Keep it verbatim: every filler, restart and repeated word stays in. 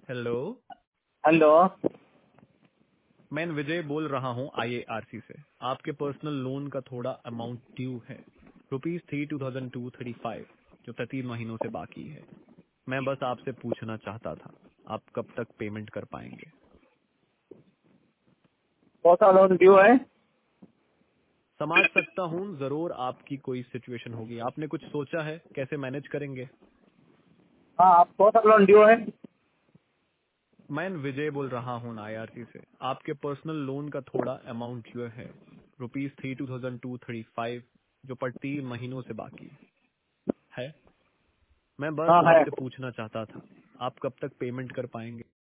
Hello. Hello. मैं विजय बोल रहा हूँ आईएआरसी से। आपके पर्सनल लोन का थोड़ा अमाउंट ड्यू है, rupees three two thousand two thirty five, जो तीन महीनों से बाकी है। मैं बस आपसे पूछना चाहता था, आप कब तक पेमेंट कर पाएंगे? कौन सा लोन ड्यू है? समझ सकता हूँ, जरूर आपकी कोई सिचुएशन होगी। आपने कुछ सोचा है कैसे मैनेज करेंगे? हाँ, आप कौन सा लोन ड्यू है? मैं विजय बोल रहा हूँ आईआरसी से। आपके पर्सनल लोन का थोड़ा अमाउंट जो है, rupees three two thousand two thirty five, जो पर तीन महीनों से बाकी है। मैं बस हाँ है। आपसे पूछना चाहता था, आप कब तक पेमेंट कर पाएंगे?